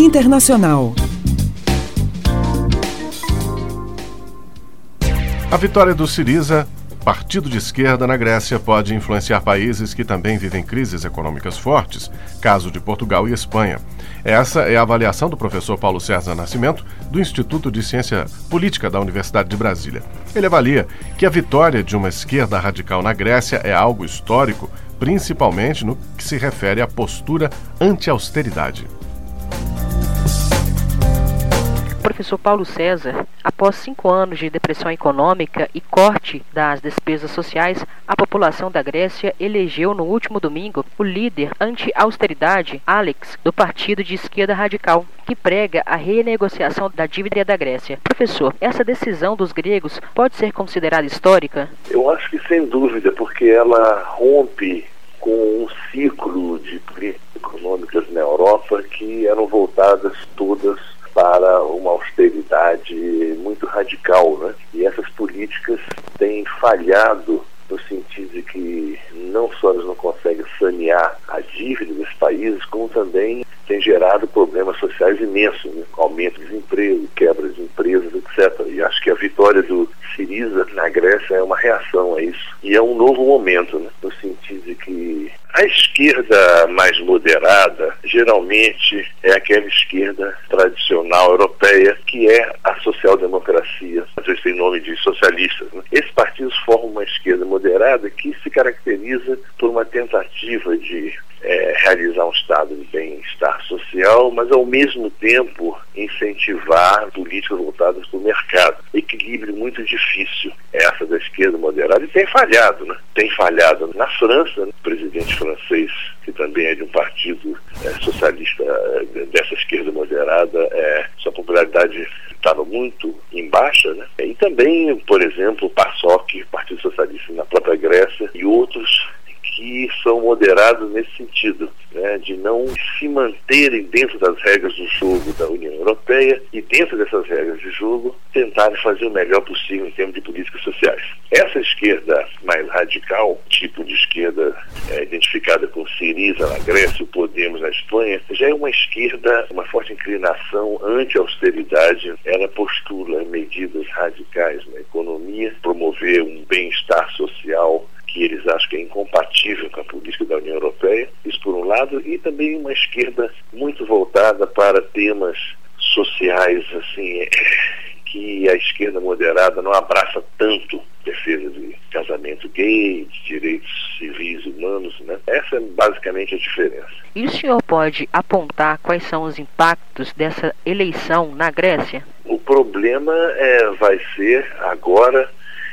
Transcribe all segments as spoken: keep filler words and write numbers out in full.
Internacional. A vitória do Syriza, partido de esquerda na Grécia, pode influenciar países que também vivem crises econômicas fortes, caso de Portugal e Espanha. Essa é a avaliação do professor Paulo César Nascimento, do Instituto de Ciência Política da Universidade de Brasília. Ele avalia que a vitória de uma esquerda radical na Grécia é algo histórico, principalmente no que se refere à postura anti-austeridade. Professor Paulo César, após cinco anos de depressão econômica e corte das despesas sociais, a população da Grécia elegeu no último domingo o líder anti-austeridade, Alex, do partido de esquerda radical, que prega a renegociação da dívida da Grécia. Professor, essa decisão dos gregos pode ser considerada histórica? Eu acho que sem dúvida, porque ela rompe com um ciclo de políticas econômicas na Europa que eram voltadas todas para uma austeridade muito radical, né? E essas políticas têm falhado no sentido de que não só elas não conseguem sanear a dívida dos países, como também tem gerado problemas sociais imensos, né? Aumento de desemprego, quebra de empresas, etcétera. E acho que a vitória do Syriza na Grécia é uma reação a isso. E é um novo momento, né? No sentido de que a esquerda mais moderada geralmente é aquela esquerda tradicional europeia que é a social-democracia, às vezes tem nome de socialistas, né? Esses partidos formam uma esquerda moderada que se caracteriza por uma tentativa de é, realizar um estado de bem-estar social, mas ao mesmo tempo incentivar políticas voltadas para o mercado. Equilíbrio muito difícil essa da esquerda moderada e tem falhado, né? Tem falhado na França, né? O presidente francês, que também é de um partido é, socialista é, dessa esquerda moderada, é, sua popularidade estava muito em baixa, né? E também, por exemplo, o PASOK, Partido Socialista na própria Grécia, e outros que são moderados nesse sentido, né, de não se manterem dentro das regras do jogo da União Europeia e dentro dessas regras de jogo tentarem fazer o melhor possível em termos de políticas sociais. Essa esquerda mais radical, tipo de esquerda é, identificada com Syriza na Grécia, o Podemos na Espanha, já é uma esquerda, uma forte inclinação anti-austeridade. Ela postula medidas radicais na economia, promover um bem-estar social que eles acham que é incompatível com a política da União Europeia, isso por um lado, e também uma esquerda muito voltada para temas sociais, assim, que a esquerda moderada não abraça tanto, defesa de casamento gay, de direitos civis humanos, né? Essa é basicamente a diferença. E o senhor pode apontar quais são os impactos dessa eleição na Grécia? O problema é, vai ser agora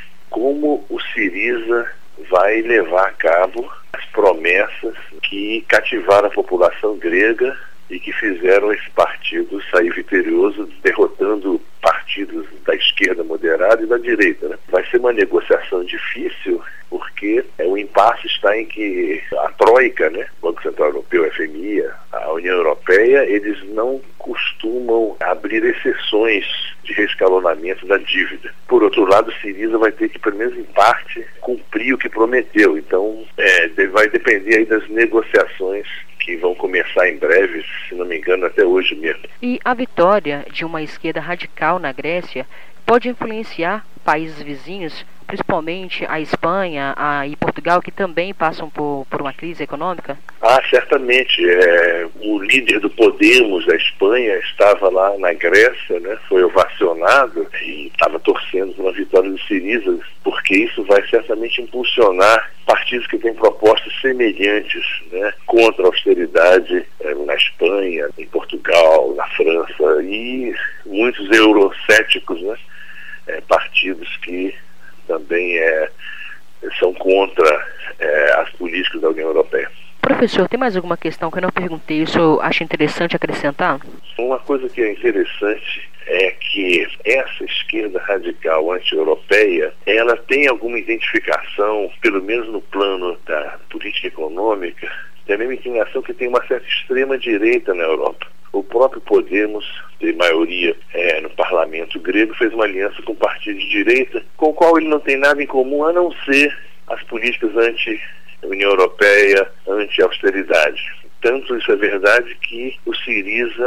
como o Syriza vai levar a cabo as promessas que cativaram a população grega e que fizeram esse partido sair vitorioso, derrotando partidos da esquerda moderada e da direita, né? Vai ser uma negociação difícil, porque é, o impasse está em que a Troika, né, Banco Central Europeu, F M I, a União Europeia, eles não costumam abrir exceções de reescalonamento da dívida. Por outro lado, o Syriza vai ter que, pelo menos em parte, cumprir o que prometeu. Então, é, vai depender aí das negociações que vão começar em breve, se não me engano, até hoje mesmo. E a vitória de uma esquerda radical na Grécia pode influenciar países vizinhos, principalmente a Espanha a, e Portugal, que também passam por, por uma crise econômica? Ah, certamente. É, o líder do Podemos da Espanha estava lá na Grécia, né, foi ovacionado e estava torcendo pela vitória do Syriza, porque isso vai certamente impulsionar partidos que têm propostas semelhantes, né, contra a austeridade é, na Espanha, em Portugal, na França, e muitos eurocéticos, né, é, partidos que também é, são contra é, as políticas da União Europeia. Professor, tem mais alguma questão que eu não perguntei, isso eu acho interessante acrescentar? Uma coisa que é interessante é que essa esquerda radical anti-europeia, ela tem alguma identificação, pelo menos no plano da política econômica, tem a mesma inclinação que tem uma certa extrema-direita na Europa. O próprio Podemos, de maioria é, no parlamento grego, fez uma aliança com o partido de direita, com o qual ele não tem nada em comum a não ser as políticas anti-União Europeia, anti-austeridade. Tanto isso é verdade que o Syriza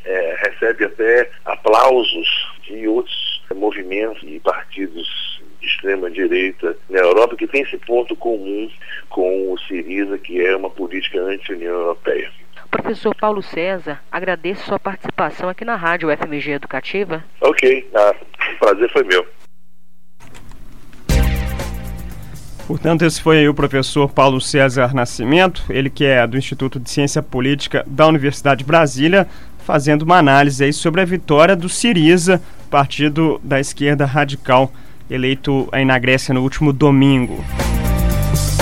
é, recebe até aplausos de outros movimentos e partidos de extrema-direita na Europa, que tem esse ponto comum com o Syriza, que é uma política anti-União Europeia. Professor Paulo César, agradeço sua participação aqui na Rádio F M G Educativa. Ok, ah, o prazer foi meu. Portanto, esse foi aí o professor Paulo César Nascimento, ele que é do Instituto de Ciência Política da Universidade de Brasília, fazendo uma análise aí sobre a vitória do Syriza, partido da esquerda radical, eleito aí na Grécia no último domingo.